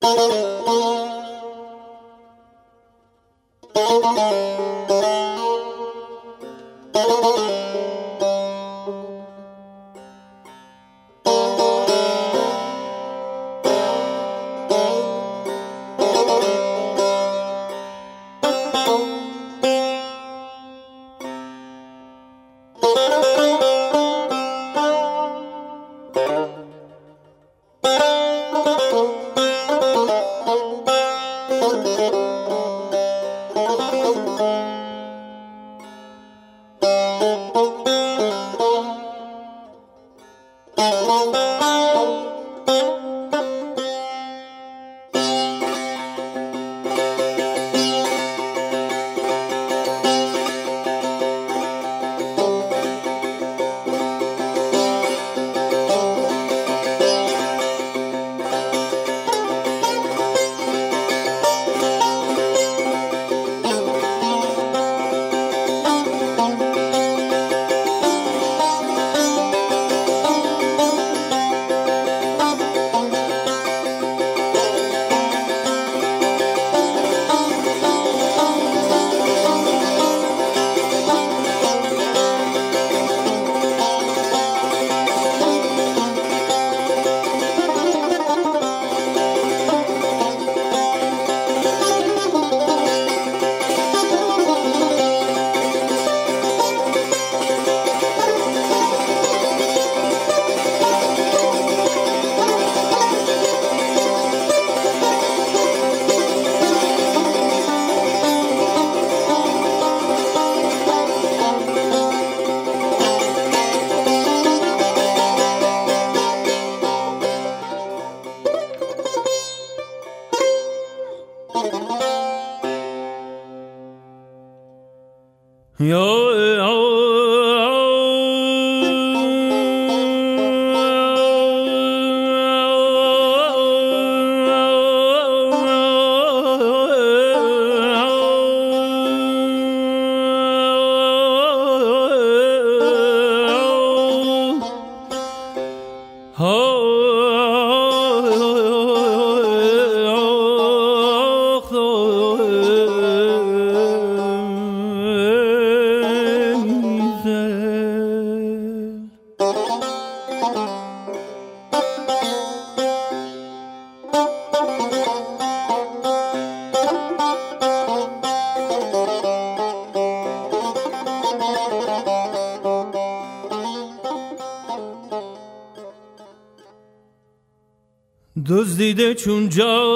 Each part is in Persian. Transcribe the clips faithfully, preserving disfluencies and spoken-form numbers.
دزدیده چون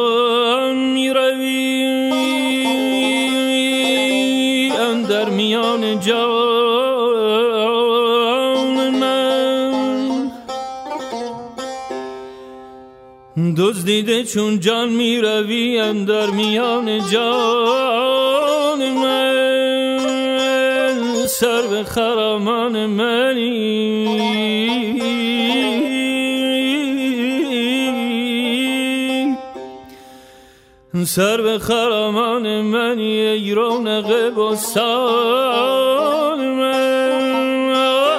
جان می روی اندر میان جان من، دزدیده چون جان می روی اندر میان جان من، سر به خرامان منی سر به خرامان منی ای رونق بستان من.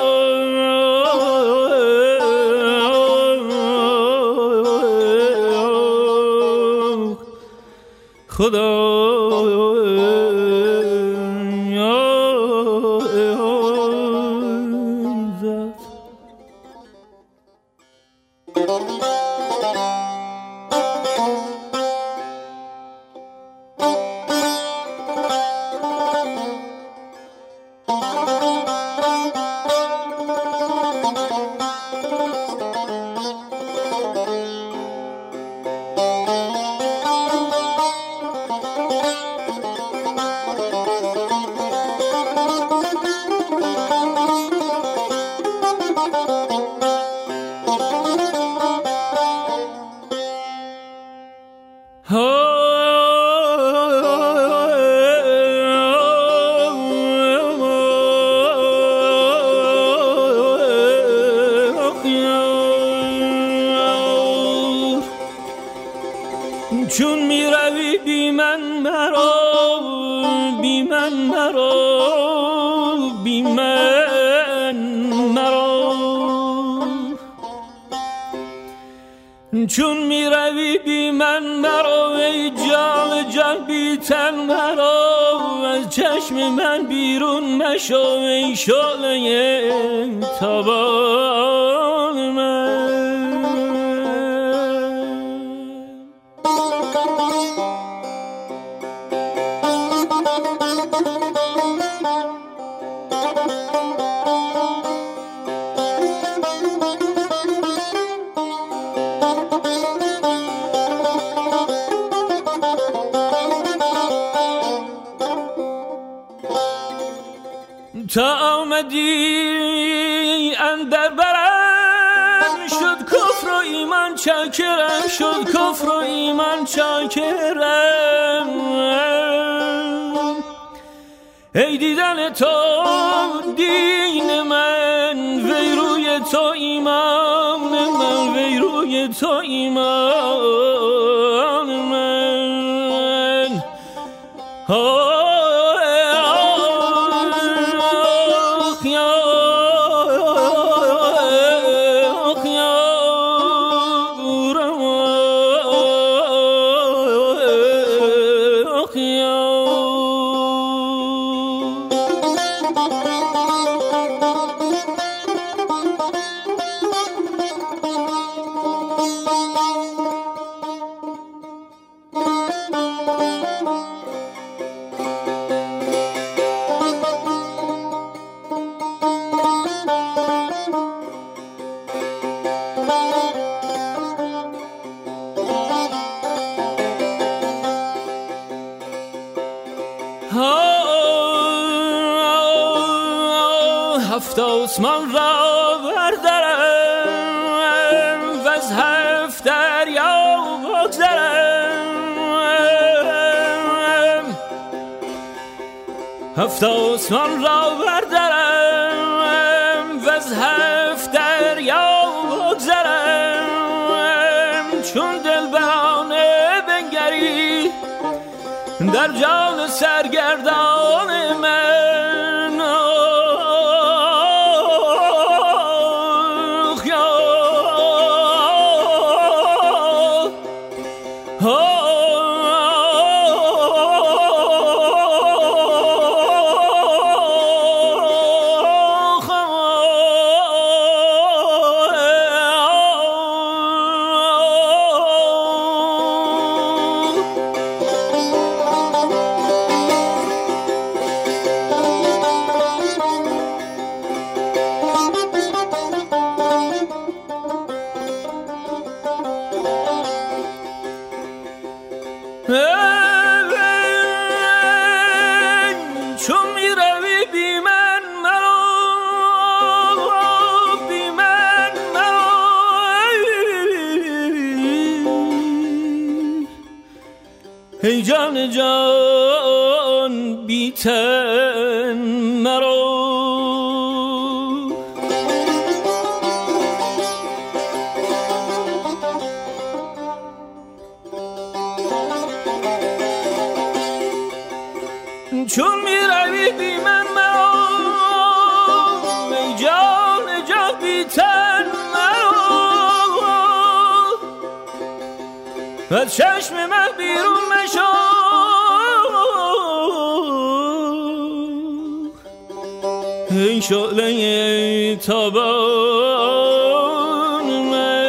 خدا چون می روی بی من مرا، بی من مرا، بی من مرا، چون می روی بی من مرو ای جان جان بی تن مرو از چشم من بیرون مشو ای شعله تابان من. تا آمدی اندر برم شد کفر و ایمان چاکرم شد کفر و ایمان چاکرم ای دیدن تو دین من وی روی تو ایمان من وی روی تو ایمان من آه هفت آسمان را بردرم و از هفت دریا بگذرم هفت آسمان را بردرم و از هفت دریا بگذرم چون دلبرانه بنگری در جان سرگردان من چون می روی بی من مرو بی من مرو ای جان جان بی تن مرو چون می روی بی من مرو ای جان جان بی تن مرو از چشم من بیرون مشو ای شعله تابان من.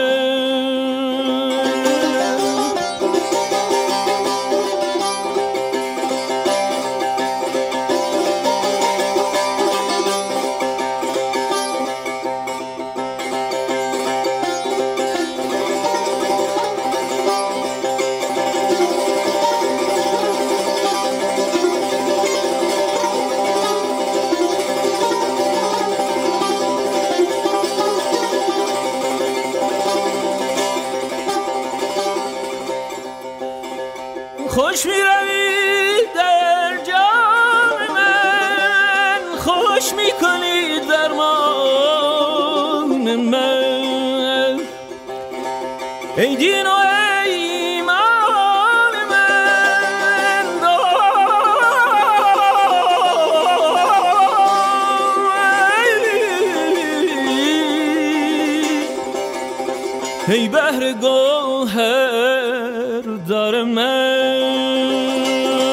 خوش می روی در جان من خوش می کنی درمان من ای دین و ای ایمان من ای بحر گل گوهر دار من.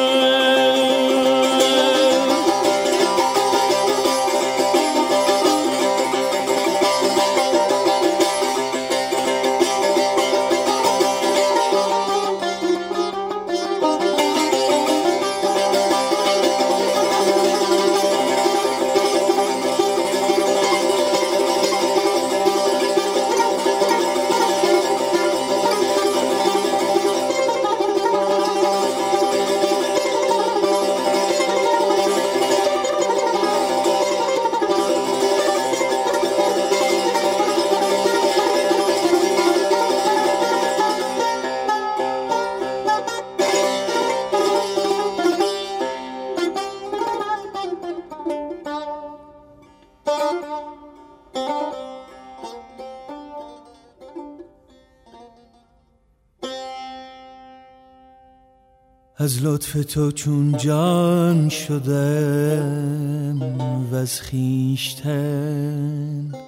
از لطف تو چون جان شدم و از خویشتن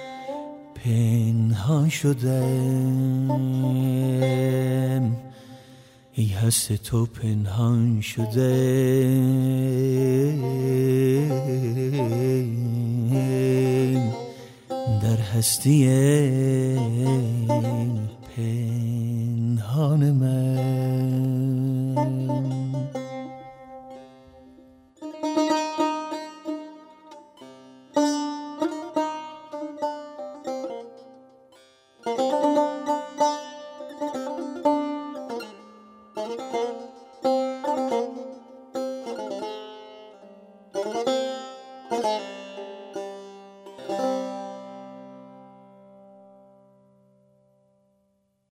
پنهان شدم، ای هست تو پنهان شدم در هستی پنهان من.